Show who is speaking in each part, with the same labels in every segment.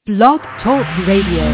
Speaker 1: Blog Talk Radio.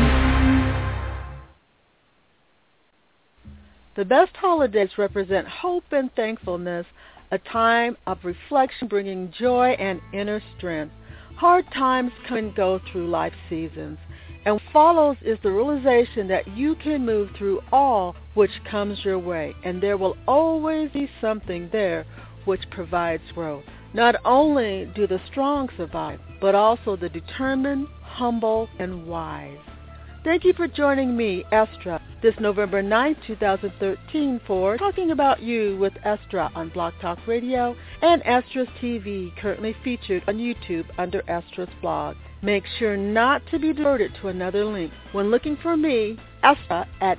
Speaker 2: The best holidays represent hope and thankfulness, a time of reflection bringing joy and inner strength. Hard times come and go through life seasons, and what follows is the realization that you can move through all which comes your way, and there will always be something there which provides growth. Not only do the strong survive, but also the determined, humble, and wise. Thank you for joining me, Estra, this November 9th, 2013 for Talking About You with Estra on Blog Talk Radio and Estra's TV, currently featured on YouTube under Estra's blog. Make sure not to be diverted to another link. When looking for me, Estra at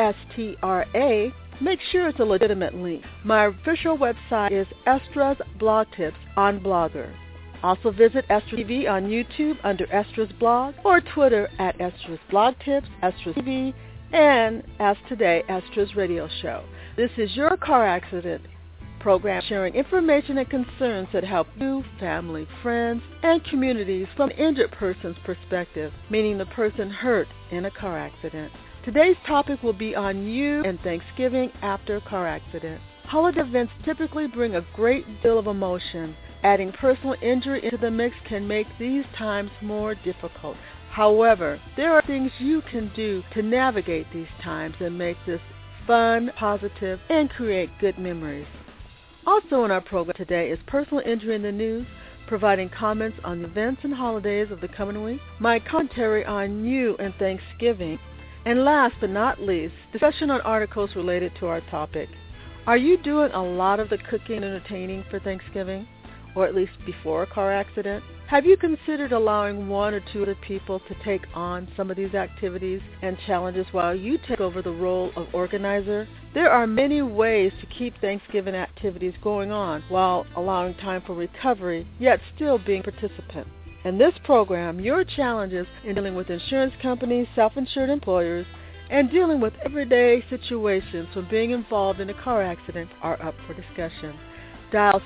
Speaker 2: ESTRA, make sure it's a legitimate link. My official website is Estra's Blog Tips on Blogger. Also visit Estra TV on YouTube under Estra's blog or Twitter at Estra's Blog Tips, Estra's TV, and as today, Estra's radio show. This is your car accident program sharing information and concerns that help you, family, friends, and communities from an injured person's perspective, meaning the person hurt in a car accident. Today's topic will be on you and Thanksgiving after a car accident. Holiday events typically bring a great deal of emotion. Adding personal injury into the mix can make these times more difficult. However, there are things you can do to navigate these times and make this fun, positive, and create good memories. Also in our program today is Personal Injury in the News, providing comments on the events and holidays of the coming week, my commentary on you and Thanksgiving, and last but not least, discussion on articles related to our topic. Are you doing a lot of the cooking and entertaining for Thanksgiving? Or at least before a car accident? Have you considered allowing one or two other people to take on some of these activities and challenges while you take over the role of organizer? There are many ways to keep Thanksgiving activities going on while allowing time for recovery, yet still being a participant. In this program, your challenges in dealing with insurance companies, self-insured employers, and dealing with everyday situations from being involved in a car accident are up for discussion. Dial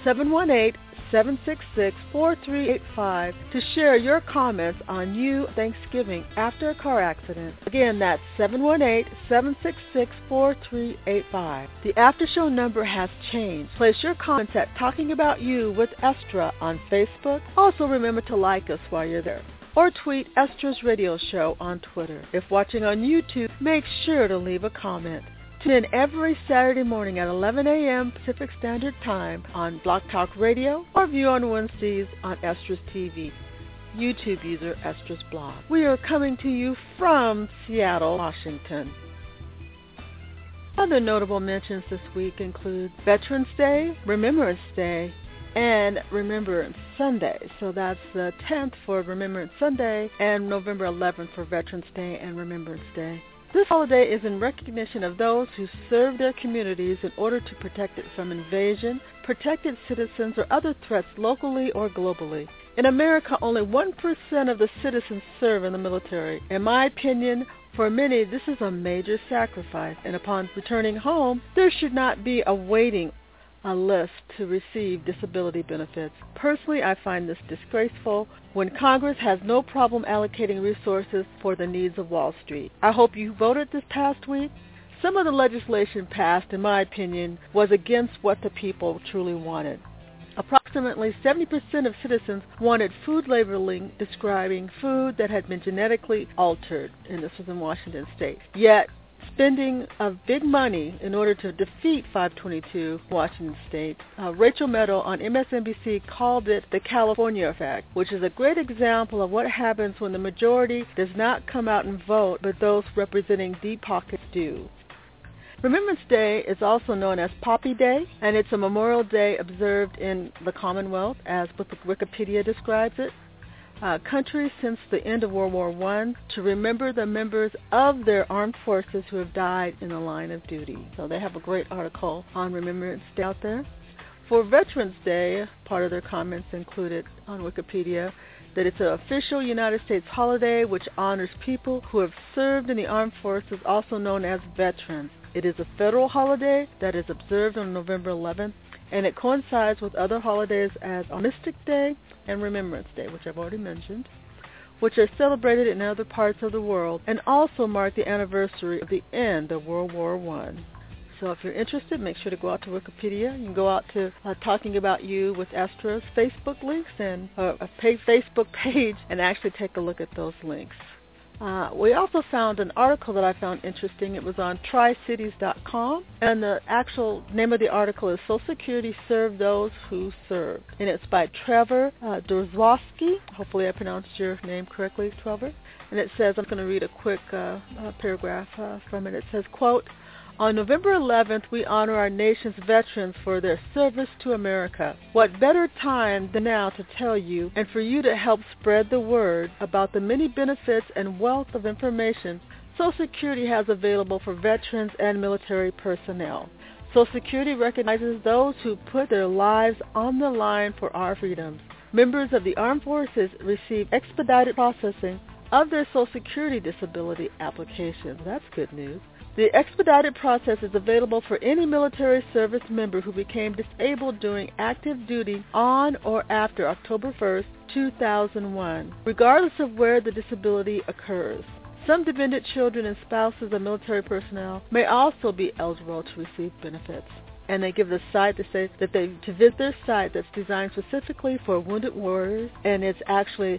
Speaker 2: 718-766-4385 to share your comments on you Thanksgiving after a car accident. Again, that's 718-766-4385. The after show number has changed. Place your comments at Talking About You with Estra on Facebook. Also remember to like us while you're there. Or tweet Estra's Radio Show on Twitter. If watching on YouTube, make sure to leave a comment. Tune in every Saturday morning at 11 a.m. Pacific Standard Time on Blog Talk Radio or view on Wednesdays on Estra's TV. YouTube user Estra's blog. We are coming to you from Seattle, Washington. Other notable mentions this week include Veterans Day, Remembrance Day, and Remembrance Sunday. So that's the 10th for Remembrance Sunday and November 11th for Veterans Day and Remembrance Day. This holiday is in recognition of those who serve their communities in order to protect it from invasion, protected citizens, or other threats locally or globally. In America, only 1% of the citizens serve in the military. In my opinion, for many, this is a major sacrifice, and upon returning home, there should not be a waiting list to receive disability benefits. Personally, I find this disgraceful when Congress has no problem allocating resources for the needs of Wall Street. I hope you voted this past week. Some of the legislation passed, in my opinion, was against what the people truly wanted. Approximately 70% of citizens wanted food labeling describing food that had been genetically altered, and this was in Washington State. Yet, spending of big money in order to defeat 522 Washington State. Rachel Maddow on MSNBC called it the California effect, which is a great example of what happens when the majority does not come out and vote, but those representing deep pockets do. Remembrance Day is also known as Poppy Day, and it's a Memorial Day observed in the Commonwealth, as Wikipedia describes it. Countries since the end of World War I to remember the members of their armed forces who have died in the line of duty. So they have a great article on Remembrance Day out there. For Veterans Day, part of their comments included on Wikipedia that it's an official United States holiday which honors people who have served in the armed forces, also known as veterans. It is a federal holiday that is observed on November 11th, and it coincides with other holidays as Armistice Day and Remembrance Day, which I've already mentioned. which are celebrated in other parts of the world and also mark the anniversary of the end of World War I. So if you're interested, make sure to go out to Wikipedia. You can go out to Talking About You with Estra's Facebook links and Facebook page and actually take a look at those links. We also found an article that I found interesting. It was on tricities.com, and the actual name of the article is Social Security Serve Those Who Serve. And it's by Trevor Dorzowski. Hopefully I pronounced your name correctly, Trevor. And it says, I'm going to read a quick paragraph from it. It says, quote, on November 11th, we honor our nation's veterans for their service to America. What better time than now to tell you and for you to help spread the word about the many benefits and wealth of information Social Security has available for veterans and military personnel. Social Security recognizes those who put their lives on the line for our freedoms. Members of the armed forces receive expedited processing of their Social Security disability applications. That's good news. The expedited process is available for any military service member who became disabled during active duty on or after October 1st, 2001, regardless of where the disability occurs. Some dependent children and spouses of military personnel may also be eligible to receive benefits. And they give the site to say that to visit their site that's designed specifically for wounded warriors, and it's actually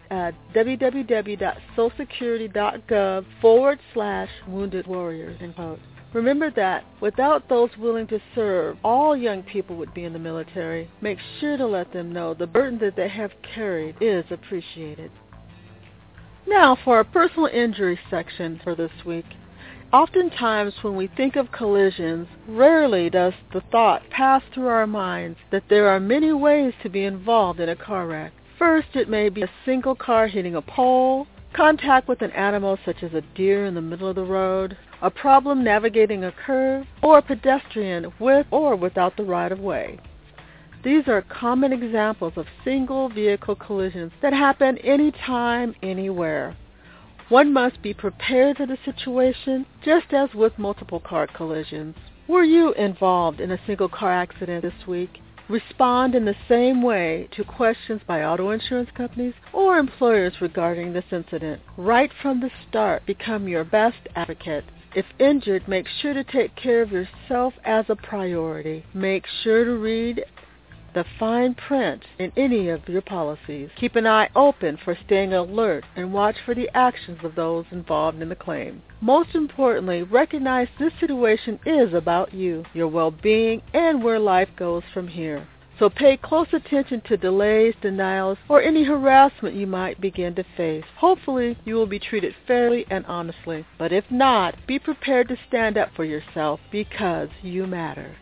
Speaker 2: www.socialsecurity.gov/wounded warriors. Remember that without those willing to serve, all young people would be in the military. Make sure to let them know the burden that they have carried is appreciated. Now for our personal injury section for this week. Oftentimes when we think of collisions, rarely does the thought pass through our minds that there are many ways to be involved in a car wreck. First, it may be a single car hitting a pole, contact with an animal such as a deer in the middle of the road, a problem navigating a curve, or a pedestrian with or without the right-of-way. These are common examples of single vehicle collisions that happen anytime, anywhere. One must be prepared for the situation, just as with multiple car collisions. Were you involved in a single car accident this week? Respond in the same way to questions by auto insurance companies or employers regarding this incident. Right from the start, become your best advocate. If injured, make sure to take care of yourself as a priority. Make sure to read the fine print in any of your policies. Keep an eye open for staying alert and watch for the actions of those involved in the claim. Most importantly, recognize this situation is about you, your well-being, and where life goes from here. So pay close attention to delays, denials, or any harassment you might begin to face. Hopefully, you will be treated fairly and honestly. But if not, be prepared to stand up for yourself because you matter.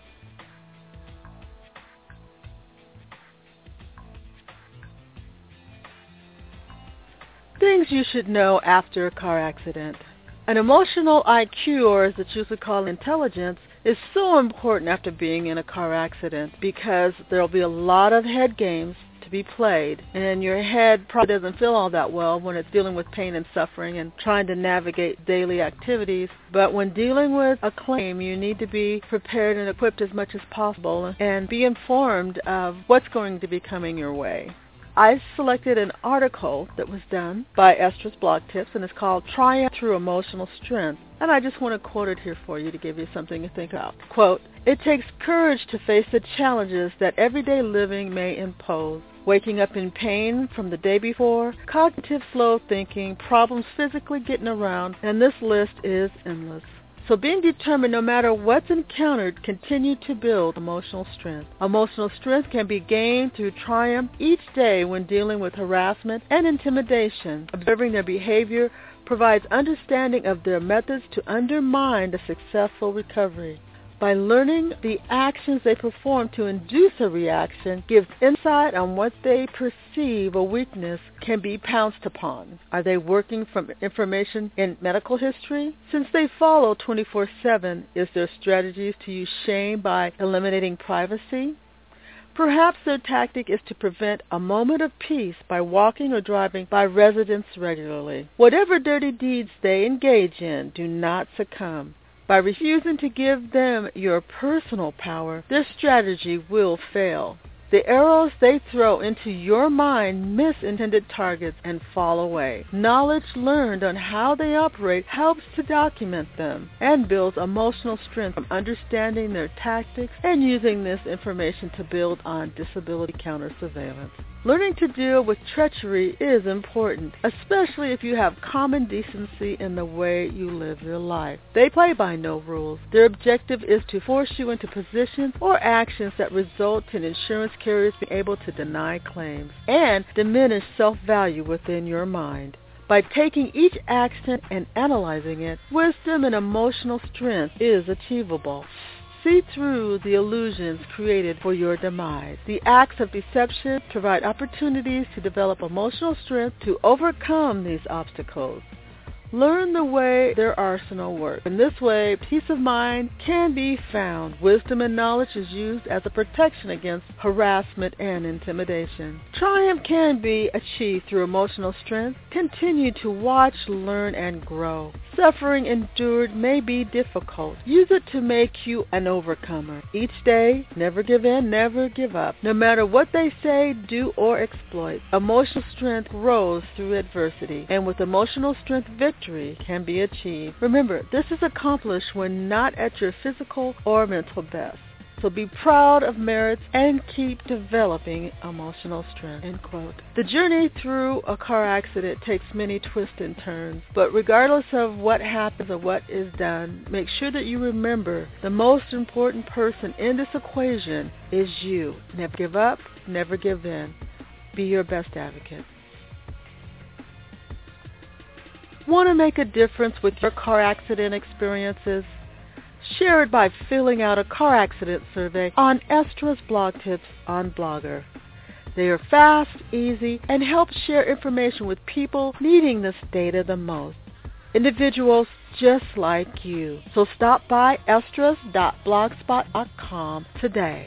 Speaker 2: Things you should know after a car accident. An emotional IQ, or as it's usually called intelligence, is so important after being in a car accident because there will be a lot of head games to be played, and your head probably doesn't feel all that well when it's dealing with pain and suffering and trying to navigate daily activities. But when dealing with a claim, you need to be prepared and equipped as much as possible and be informed of what's going to be coming your way. I selected an article that was done by Estra's Blog Tips, and it's called Triumph Through Emotional Strength. And I just want to quote it here for you to give you something to think about. Quote, "It takes courage to face the challenges that everyday living may impose. Waking up in pain from the day before, cognitive slow thinking, problems physically getting around, and this list is endless. So being determined no matter what's encountered, continue to build emotional strength. Emotional strength can be gained through triumph each day when dealing with harassment and intimidation. Observing their behavior provides understanding of their methods to undermine a successful recovery. By learning the actions they perform to induce a reaction gives insight on what they perceive a weakness can be pounced upon. Are they working from information in medical history? Since they follow 24/7, is their strategies to use shame by eliminating privacy? Perhaps their tactic is to prevent a moment of peace by walking or driving by residents regularly. Whatever dirty deeds they engage in, do not succumb. By refusing to give them your personal power, their strategy will fail. The arrows they throw into your mind miss intended targets and fall away. Knowledge learned on how they operate helps to document them and builds emotional strength from understanding their tactics and using this information to build on disability counter-surveillance. Learning to deal with treachery is important, especially if you have common decency in the way you live your life. They play by no rules. Their objective is to force you into positions or actions that result in insurance carriers being able to deny claims and diminish self-value within your mind. By taking each action and analyzing it, wisdom and emotional strength is achievable. See through the illusions created for your demise. The acts of deception provide opportunities to develop emotional strength to overcome these obstacles. Learn the way their arsenal works. In this way, peace of mind can be found. Wisdom and knowledge is used as a protection against harassment and intimidation. Triumph can be achieved through emotional strength. Continue to watch, learn, and grow. Suffering endured may be difficult. Use it to make you an overcomer. Each day, never give in, never give up. No matter what they say, do, or exploit, emotional strength grows through adversity. And with emotional strength, victory can be achieved. Remember, this is accomplished when not at your physical or mental best. So be proud of merits and keep developing emotional strength." End quote. The journey through a car accident takes many twists and turns, but regardless of what happens or what is done, make sure that you remember the most important person in this equation is you. Never give up, never give in. Be your best advocate. Want to make a difference with your car accident experiences? Share it by filling out a car accident survey on Estra's blog tips on Blogger. They are fast, easy, and help share information with people needing this data the most. Individuals just like you. So stop by estras.blogspot.com today.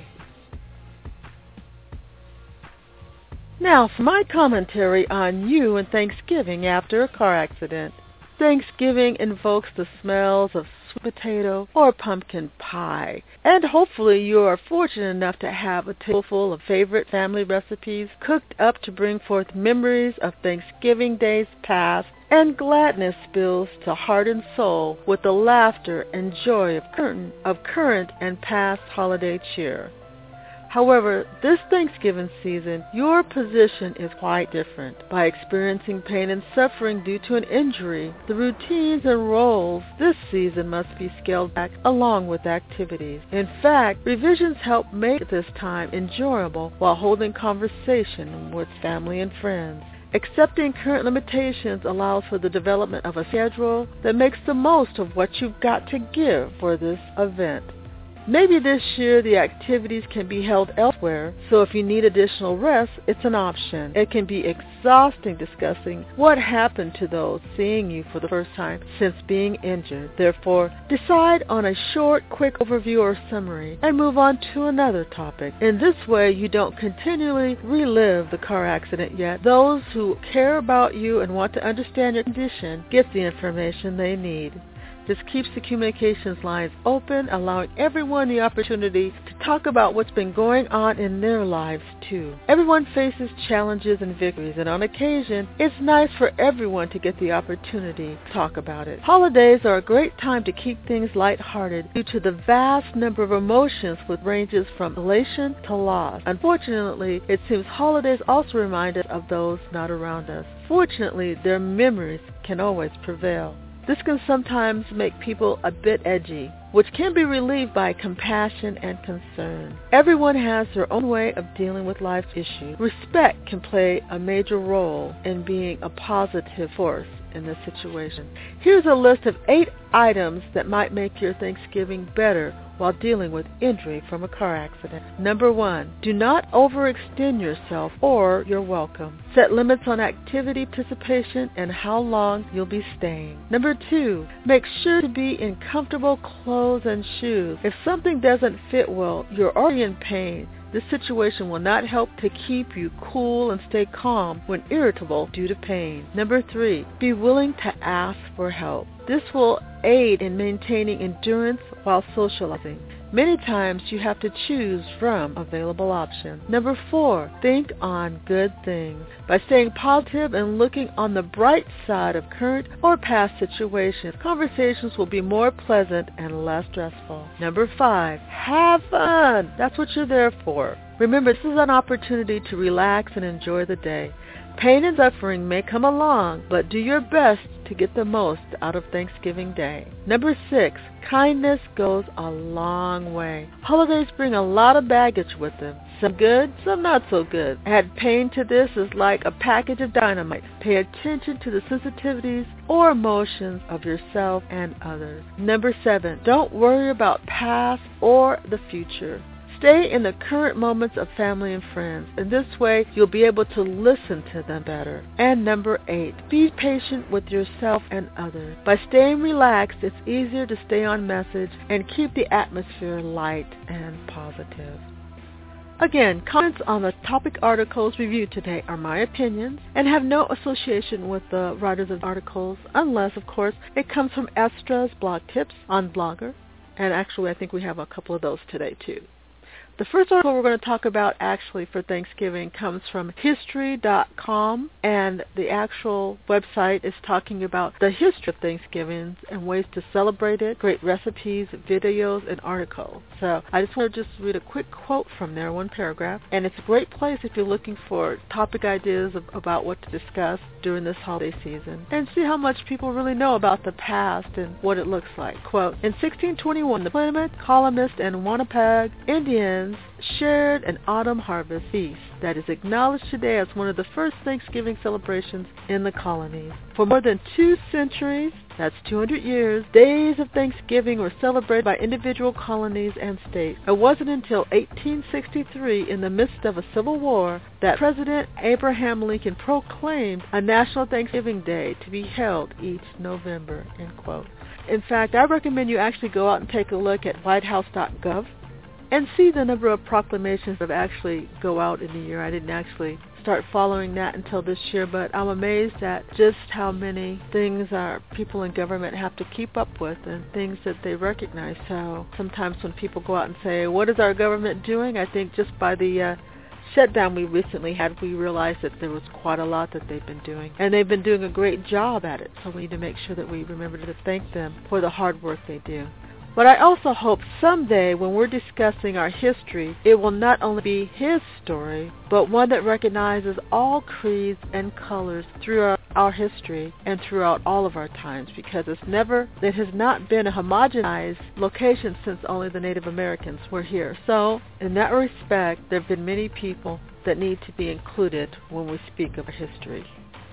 Speaker 2: Now for my commentary on you and Thanksgiving after a car accident. Thanksgiving invokes the smells of sweet potato or pumpkin pie, and hopefully you are fortunate enough to have a table full of favorite family recipes cooked up to bring forth memories of Thanksgiving days past, and gladness spills to heart and soul with the laughter and joy of current and past holiday cheer. However, this Thanksgiving season, your position is quite different. By experiencing pain and suffering due to an injury, the routines and roles this season must be scaled back along with activities. In fact, revisions help make this time enjoyable while holding conversation with family and friends. Accepting current limitations allows for the development of a schedule that makes the most of what you've got to give for this event. Maybe this year the activities can be held elsewhere, so if you need additional rest, it's an option. It can be exhausting discussing what happened to those seeing you for the first time since being injured. Therefore, decide on a short, quick overview or summary and move on to another topic. In this way, you don't continually relive the car accident yet. Those who care about you and want to understand your condition get the information they need. This keeps the communications lines open, allowing everyone the opportunity to talk about what's been going on in their lives, too. Everyone faces challenges and victories, and on occasion, it's nice for everyone to get the opportunity to talk about it. Holidays are a great time to keep things lighthearted due to the vast number of emotions which ranges from elation to loss. Unfortunately, it seems holidays also remind us of those not around us. Fortunately, their memories can always prevail. This can sometimes make people a bit edgy, which can be relieved by compassion and concern. Everyone has their own way of dealing with life's issues. Respect can play a major role in being a positive force in this situation. Here's a list of 8 items that might make your Thanksgiving better while dealing with injury from a car accident. Number 1, do not overextend yourself or you're welcome. Set limits on activity participation and how long you'll be staying. Number 2, make sure to be in comfortable clothes and shoes. If something doesn't fit well, you're already in pain. This situation will not help to keep you cool and stay calm when irritable due to pain. Number 3, be willing to ask for help. This will aid in maintaining endurance while socializing. Many times you have to choose from available options. Number 4, think on good things. By staying positive and looking on the bright side of current or past situations, conversations will be more pleasant and less stressful. Number 5, have fun. That's what you're there for. Remember, this is an opportunity to relax and enjoy the day. Pain and suffering may come along, but do your best to get the most out of Thanksgiving Day. Number 6, kindness goes a long way. Holidays bring a lot of baggage with them. Some good, some not so good. Add pain to this is like a package of dynamite. Pay attention to the sensitivities or emotions of yourself and others. Number 7, don't worry about past or the future. Stay in the current moments of family and friends. In this way, you'll be able to listen to them better. And number 8, be patient with yourself and others. By staying relaxed, it's easier to stay on message and keep the atmosphere light and positive. Again, comments on the topic articles reviewed today are my opinions and have no association with the writers of the articles, unless, of course, it comes from Estra's blog tips on Blogger. And actually, I think we have a couple of those today, too. The first article we're going to talk about actually for Thanksgiving comes from History.com, and the actual website is talking about the history of Thanksgiving and ways to celebrate it, great recipes, videos, and articles. So I just want to just read a quick quote from there, one paragraph, and it's a great place if you're looking for topic ideas about what to discuss during this holiday season, and see how much people really know about the past and what it looks like. Quote, in 1621, the Plymouth, Columbists, and Wampanoag Indians shared an autumn harvest feast that is acknowledged today as one of the first Thanksgiving celebrations in the colonies. For more than 2 centuries, that's 200 years, days of Thanksgiving were celebrated by individual colonies and states. It wasn't until 1863, in the midst of a civil war, that President Abraham Lincoln proclaimed a National Thanksgiving Day to be held each November, end quote. In fact, I recommend you actually go out and take a look at whitehouse.gov and see the number of proclamations that actually go out in a year. I didn't actually start following that until this year, but I'm amazed at just how many things our people in government have to keep up with and things that they recognize. So sometimes when people go out and say, what is our government doing? I think just by the shutdown we recently had, we realized that there was quite a lot that they've been doing. And they've been doing a great job at it, so we need to make sure that we remember to thank them for the hard work they do. But I also hope someday when we're discussing our history, it will not only be his story, but one that recognizes all creeds and colors throughout our history and throughout all of our times, because it has not been a homogenized location since only the Native Americans were here. So in that respect, there have been many people that need to be included when we speak of our history.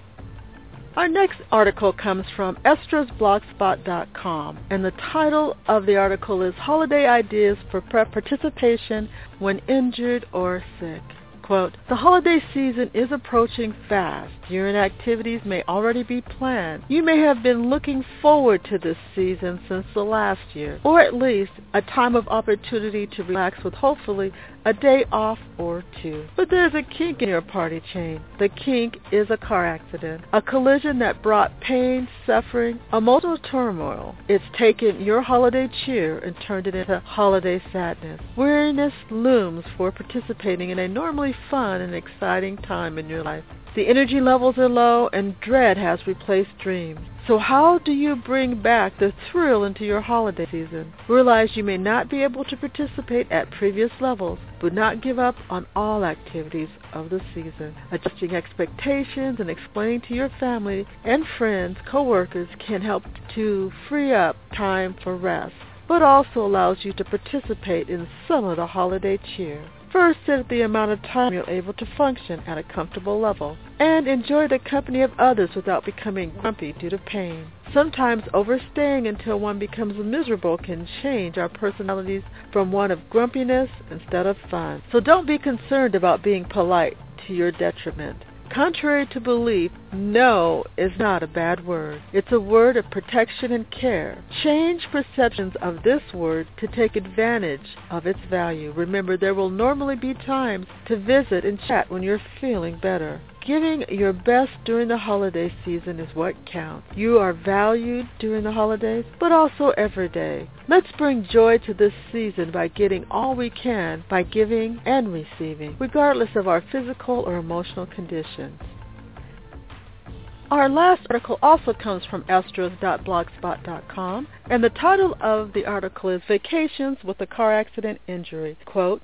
Speaker 2: Our next article comes from estrasblogspot.com, and the title of the article is Holiday Ideas for Participation When Injured or Sick. Quote, the holiday season is approaching fast. Year-end activities may already be planned. You may have been looking forward to this season since the last year, or at least a time of opportunity to relax with hopefully a day off or 2. But there's a kink in your party chain. The kink is a car accident, a collision that brought pain, suffering, emotional turmoil. It's taken your holiday cheer and turned it into holiday sadness. Weariness looms for participating in a normally fun and exciting time in your life. The energy levels are low and dread has replaced dreams. So how do you bring back the thrill into your holiday season? Realize you may not be able to participate at previous levels, but not give up on all activities of the season. Adjusting expectations and explaining to your family and friends, co-workers can help to free up time for rest, but also allows you to participate in some of the holiday cheer. First, set the amount of time you're able to function at a comfortable level, and enjoy the company of others without becoming grumpy due to pain. Sometimes overstaying until one becomes miserable can change our personalities from one of grumpiness instead of fun. So don't be concerned about being polite to your detriment. Contrary to belief, no is not a bad word. It's a word of protection and care. Change perceptions of this word to take advantage of its value. Remember, there will normally be times to visit and chat when you're feeling better. Giving your best during the holiday season is what counts. You are valued during the holidays, but also every day. Let's bring joy to this season by getting all we can by giving and receiving, regardless of our physical or emotional conditions. Our last article also comes from estras.blogspot.com, and the title of the article is Vacations with a Car Accident Injury. Quote,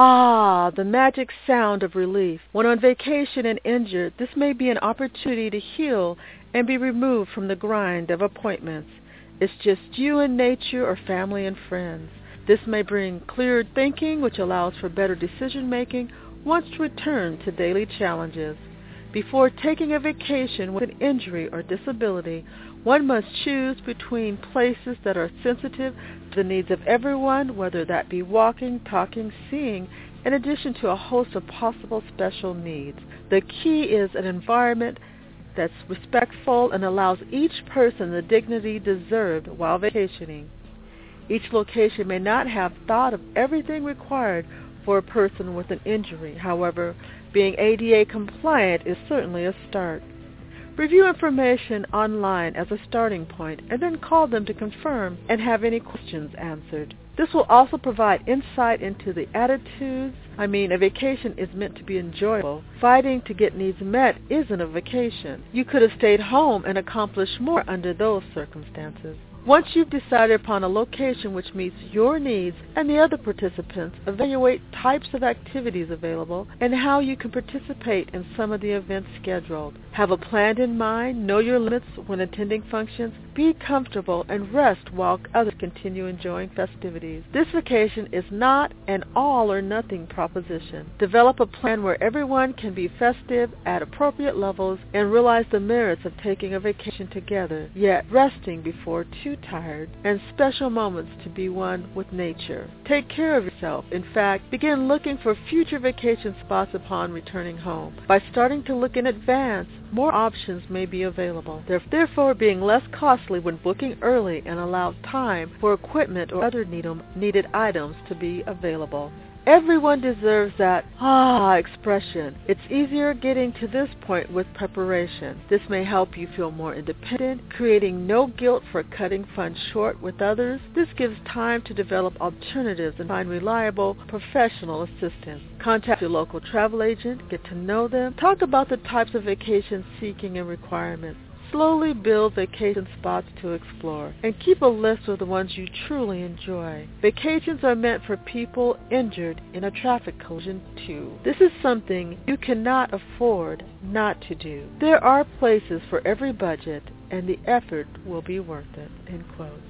Speaker 2: "Ah, the magic sound of relief. When on vacation and injured, this may be an opportunity to heal and be removed from the grind of appointments. It's just you and nature or family and friends. This may bring clearer thinking, which allows for better decision-making once returned to daily challenges. Before taking a vacation with an injury or disability, one must choose between places that are sensitive to the needs of everyone, whether that be walking, talking, seeing, in addition to a host of possible special needs. The key is an environment that's respectful and allows each person the dignity deserved while vacationing. Each location may not have thought of everything required for a person with an injury. However, being ADA compliant is certainly a start. Review information online as a starting point and then call them to confirm and have any questions answered. This will also provide insight into the attitudes. A vacation is meant to be enjoyable. Fighting to get needs met isn't a vacation. You could have stayed home and accomplished more under those circumstances. Once you've decided upon a location which meets your needs and the other participants, evaluate types of activities available and how you can participate in some of the events scheduled. Have a plan in mind, know your limits when attending functions, be comfortable, and rest while others continue enjoying festivities. This vacation is not an all-or-nothing proposition. Develop a plan where everyone can be festive at appropriate levels and realize the merits of taking a vacation together, yet resting before too tired, and special moments to be one with nature. Take care of yourself. In fact, begin looking for future vacation spots upon returning home. By starting to look in advance, more options may be available, therefore being less costly when booking early and allows time for equipment or other needed items to be available. Everyone deserves that expression. It's easier getting to this point with preparation. This may help you feel more independent, creating no guilt for cutting funds short with others. This gives time to develop alternatives and find reliable professional assistance. Contact your local travel agent, get to know them, talk about the types of vacation seeking and requirements. Slowly build vacation spots to explore, and keep a list of the ones you truly enjoy. Vacations are meant for people injured in a traffic collision too. This is something you cannot afford not to do. There are places for every budget, and the effort will be worth it." End quote.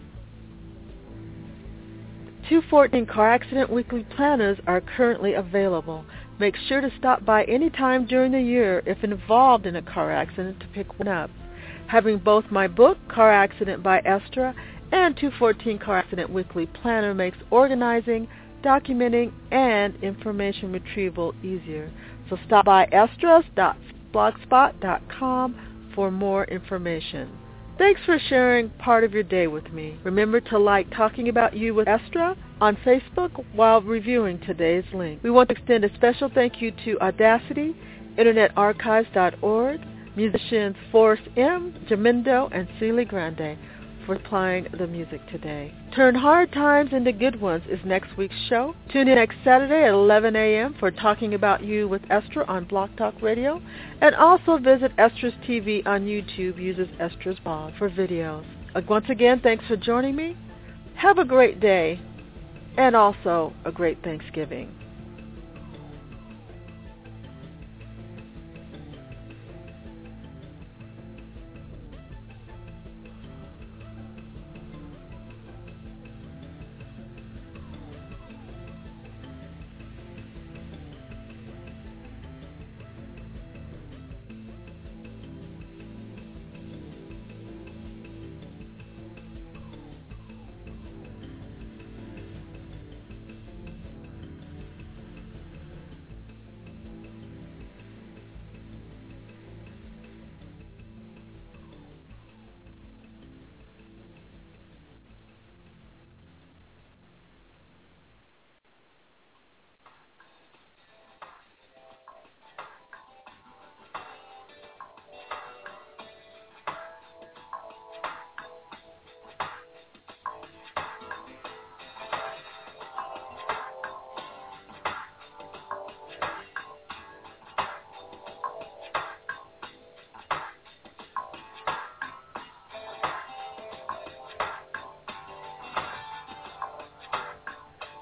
Speaker 2: 214 Car Accident Weekly Planners are currently available. Make sure to stop by any time during the year if involved in a car accident to pick one up. Having both my book, Car Accident by Estra, and 214 Car Accident Weekly Planner makes organizing, documenting, and information retrieval easier. So stop by estras.blogspot.com for more information. Thanks for sharing part of your day with me. Remember to like Talking About You with Estra on Facebook while reviewing today's link. We want to extend a special thank you to Audacity, InternetArchives.org, musicians Forrest M., Jamindo, and Celie Grande for supplying the music today. Turn Hard Times into Good Ones is next week's show. Tune in next Saturday at 11 a.m. for Talking About You with Estra on Blog Talk Radio, and also visit Estra's TV on YouTube. Uses Estra's blog for videos. Once again, thanks for joining me. Have a great day, and also a great Thanksgiving.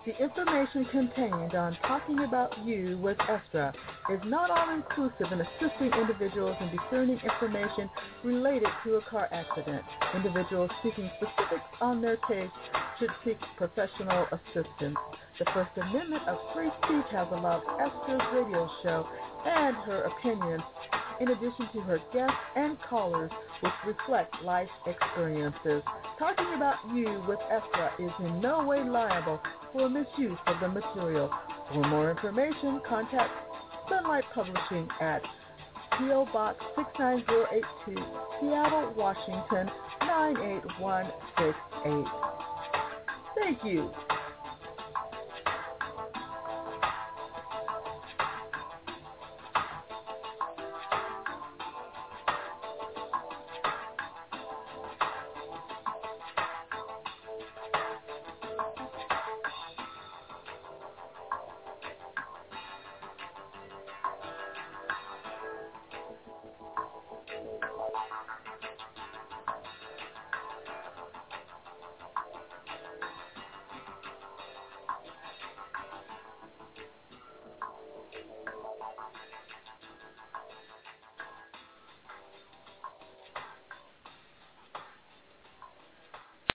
Speaker 2: The information contained on Talking About You with Estra is not all-inclusive in assisting individuals in discerning information related to a car accident. Individuals seeking specifics on their case should seek professional assistance. The First Amendment of free speech has allowed Estra's radio show and her opinions, in addition to her guests and callers, which reflect life experiences. Talking About You with Estra is in no way liable for misuse of the material. For more information, contact Sunlight Publishing at P.O. Box 69082, Seattle, Washington 98168. Thank you